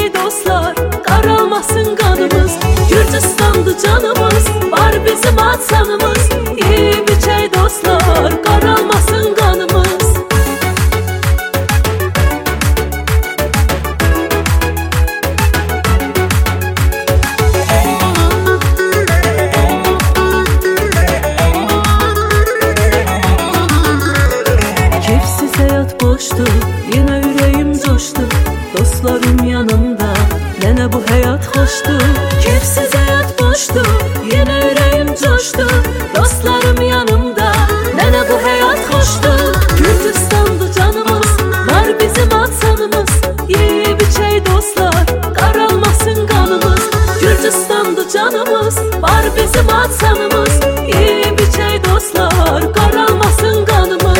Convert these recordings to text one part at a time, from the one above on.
biçey dostlar, qaralmasın qanımız. Gürcüstandı canımız, var bizim atsanımız. Yeyib içey dostlar, qaralmasın qanımız. Keyfsiz hayat boştu, yine yüreğim coştu. Dostlarım yanımda, nene bu hayat hoştu. Keyfsiz hayat boştu, yine yüreğim coştu. Dostlarım yanımda, nene bu hayat hoştu. Gürcüstandı canımız, var bizim atsanımız. Yeyib içey dostlar, qaralmasın qanımız. Gürcüstandı canımız, var bizim atsanımız. Yeyib içey dostlar, qaralmasın qanımız.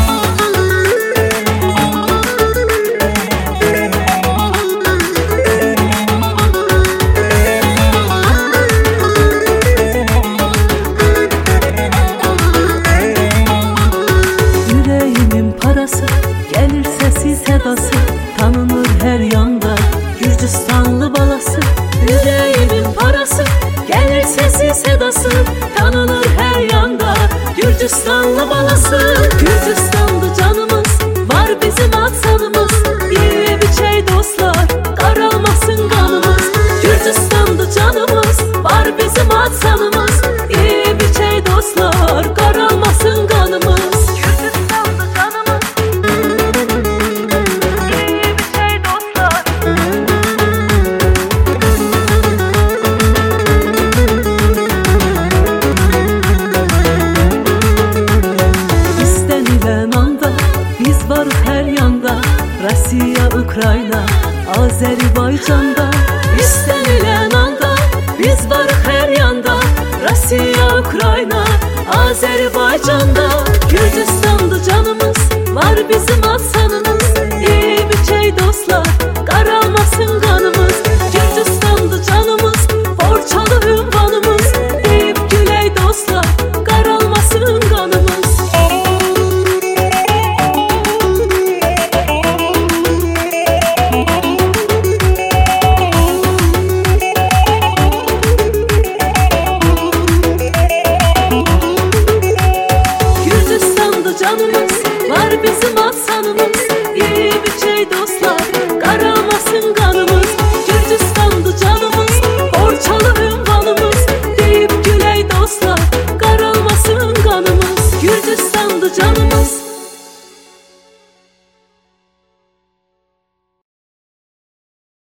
Gelir sesi sedası, tanınır her yanda Gürcüstanlı balası. Yüreğimin parası, gelir sesi sedası, tanınır her yanda Gürcüstanlı balası. Gürcüstanlı canımız, var bizim atsanımız. Yeyib içey dostlar, qaralmasın qanımız. Gürcüstanlı canımız, var bizim atsanımız. Yeyib içey dostlar, qaralmasın qanımız. Rusiya, Ukrayna, Azerbaycanda. İstenilen anda biz varıq her yanda. Rusiya, Ukrayna, Azerbaycanda. Gürcüstandı canımız, var bizim